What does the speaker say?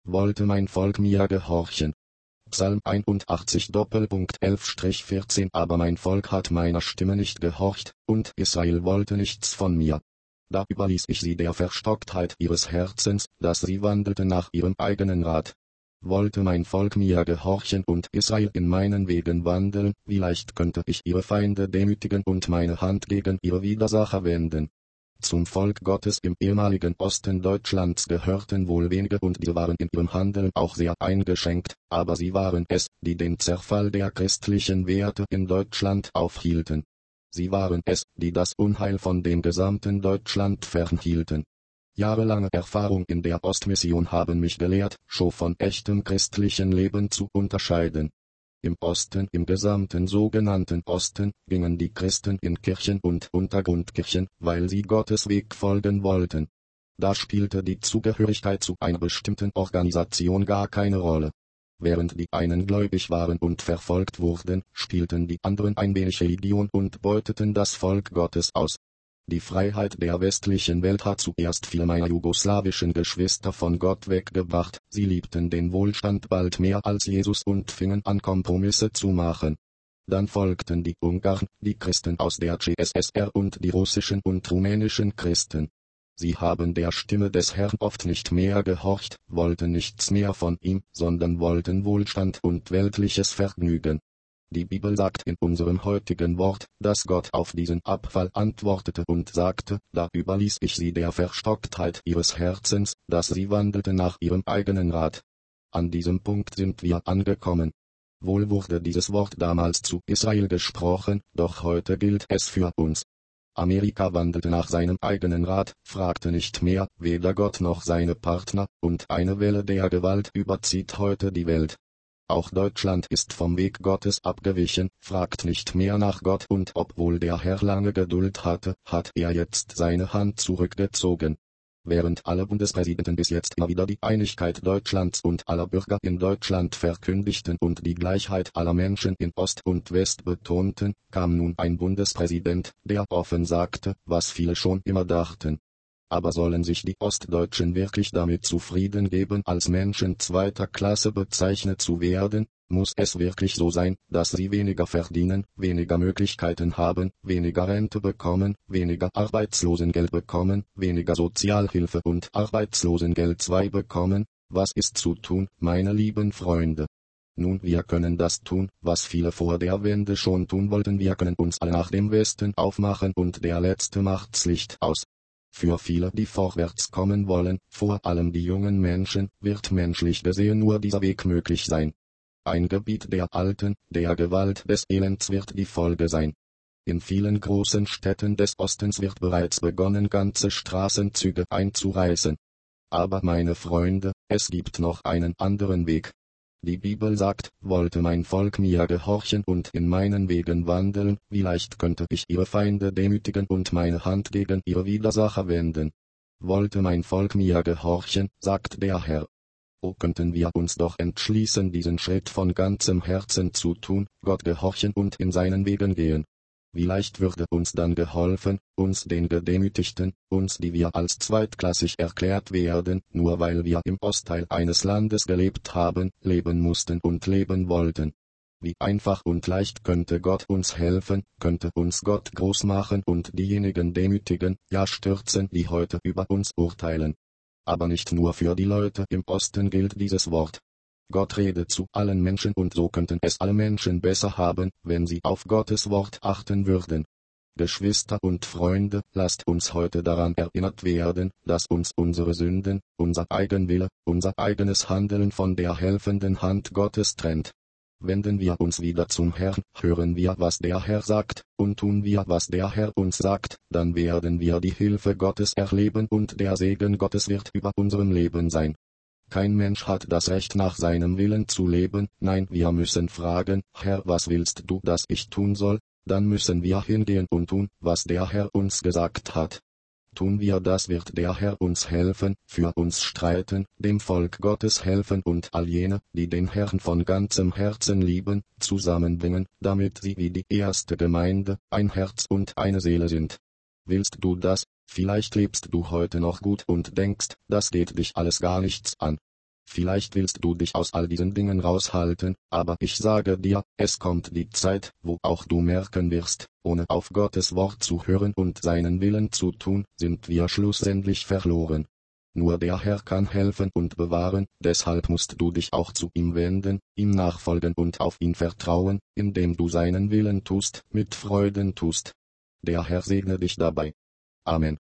wollte mein Volk mir gehorchen. Psalm 81 11-14 Aber mein Volk hat meiner Stimme nicht gehorcht, und Israel wollte nichts von mir. Da überließ ich sie der Verstocktheit ihres Herzens, dass sie wandelten nach ihrem eigenen Rat. Wollte mein Volk mir gehorchen und Israel in meinen Wegen wandeln, wie leicht könnte ich ihre Feinde demütigen und meine Hand gegen ihre Widersacher wenden. Zum Volk Gottes im ehemaligen Osten Deutschlands gehörten wohl wenige und diese waren in ihrem Handeln auch sehr eingeschränkt, aber sie waren es, die den Zerfall der christlichen Werte in Deutschland aufhielten. Sie waren es, die das Unheil von dem gesamten Deutschland fernhielten. Jahrelange Erfahrung in der Ostmission haben mich gelehrt, schon von echtem christlichen Leben zu unterscheiden. Im Osten, im gesamten sogenannten Osten, gingen die Christen in Kirchen und Untergrundkirchen, weil sie Gottes Weg folgen wollten. Da spielte die Zugehörigkeit zu einer bestimmten Organisation gar keine Rolle. Während die einen gläubig waren und verfolgt wurden, spielten die anderen ein wenig Religion und beuteten das Volk Gottes aus. Die Freiheit der westlichen Welt hat zuerst viele meiner jugoslawischen Geschwister von Gott weggebracht, sie liebten den Wohlstand bald mehr als Jesus und fingen an Kompromisse zu machen. Dann folgten die Ungarn, die Christen aus der CSSR und die russischen und rumänischen Christen. Sie haben der Stimme des Herrn oft nicht mehr gehorcht, wollten nichts mehr von ihm, sondern wollten Wohlstand und weltliches Vergnügen. Die Bibel sagt in unserem heutigen Wort, dass Gott auf diesen Abfall antwortete und sagte, da überließ ich sie der Verstocktheit ihres Herzens, dass sie wandelten nach ihrem eigenen Rat. An diesem Punkt sind wir angekommen. Wohl wurde dieses Wort damals zu Israel gesprochen, doch heute gilt es für uns. Amerika wandelte nach seinem eigenen Rat, fragte nicht mehr, weder Gott noch seine Partner, und eine Welle der Gewalt überzieht heute die Welt. Auch Deutschland ist vom Weg Gottes abgewichen, fragt nicht mehr nach Gott und obwohl der Herr lange Geduld hatte, hat er jetzt seine Hand zurückgezogen. Während alle Bundespräsidenten bis jetzt immer wieder die Einigkeit Deutschlands und aller Bürger in Deutschland verkündigten und die Gleichheit aller Menschen in Ost und West betonten, kam nun ein Bundespräsident, der offen sagte, was viele schon immer dachten. Aber sollen sich die Ostdeutschen wirklich damit zufrieden geben, als Menschen zweiter Klasse bezeichnet zu werden? Muss es wirklich so sein, dass sie weniger verdienen, weniger Möglichkeiten haben, weniger Rente bekommen, weniger Arbeitslosengeld bekommen, weniger Sozialhilfe und Arbeitslosengeld 2 bekommen? Was ist zu tun, meine lieben Freunde? Nun, wir können das tun, was viele vor der Wende schon tun wollten. Wir können uns alle nach dem Westen aufmachen und der Letzte macht's Licht aus. Für viele, die vorwärts kommen wollen, vor allem die jungen Menschen, wird menschlich gesehen nur dieser Weg möglich sein. Ein Gebiet der Alten, der Gewalt des Elends wird die Folge sein. In vielen großen Städten des Ostens wird bereits begonnen, ganze Straßenzüge einzureißen. Aber meine Freunde, es gibt noch einen anderen Weg. Die Bibel sagt, wollte mein Volk mir gehorchen und in meinen Wegen wandeln, wie leicht könnte ich ihre Feinde demütigen und meine Hand gegen ihre Widersacher wenden. Wollte mein Volk mir gehorchen, sagt der Herr. O könnten wir uns doch entschließen, diesen Schritt von ganzem Herzen zu tun, Gott gehorchen und in seinen Wegen gehen. Wie leicht würde uns dann geholfen, uns den Gedemütigten, uns die wir als zweitklassig erklärt werden, nur weil wir im Ostteil eines Landes gelebt haben, leben mussten und leben wollten. Wie einfach und leicht könnte Gott uns helfen, könnte uns Gott groß machen und diejenigen demütigen, ja stürzen, die heute über uns urteilen. Aber nicht nur für die Leute im Osten gilt dieses Wort. Gott redet zu allen Menschen und so könnten es alle Menschen besser haben, wenn sie auf Gottes Wort achten würden. Geschwister und Freunde, lasst uns heute daran erinnert werden, dass uns unsere Sünden, unser Eigenwille, unser eigenes Handeln von der helfenden Hand Gottes trennt. Wenden wir uns wieder zum Herrn, hören wir, was der Herr sagt, und tun wir, was der Herr uns sagt, dann werden wir die Hilfe Gottes erleben und der Segen Gottes wird über unserem Leben sein. Kein Mensch hat das Recht nach seinem Willen zu leben, nein, wir müssen fragen, Herr, was willst du, dass ich tun soll? Dann müssen wir hingehen und tun, was der Herr uns gesagt hat. Tun wir das, wird der Herr uns helfen, für uns streiten, dem Volk Gottes helfen und all jene, die den Herrn von ganzem Herzen lieben, zusammenbringen, damit sie wie die erste Gemeinde, ein Herz und eine Seele sind. Willst du das? Vielleicht lebst du heute noch gut und denkst, das geht dich alles gar nichts an. Vielleicht willst du dich aus all diesen Dingen raushalten, aber ich sage dir, es kommt die Zeit, wo auch du merken wirst, ohne auf Gottes Wort zu hören und seinen Willen zu tun, sind wir schlussendlich verloren. Nur der Herr kann helfen und bewahren, deshalb musst du dich auch zu ihm wenden, ihm nachfolgen und auf ihn vertrauen, indem du seinen Willen tust, mit Freuden tust. Der Herr segne dich dabei. Amen.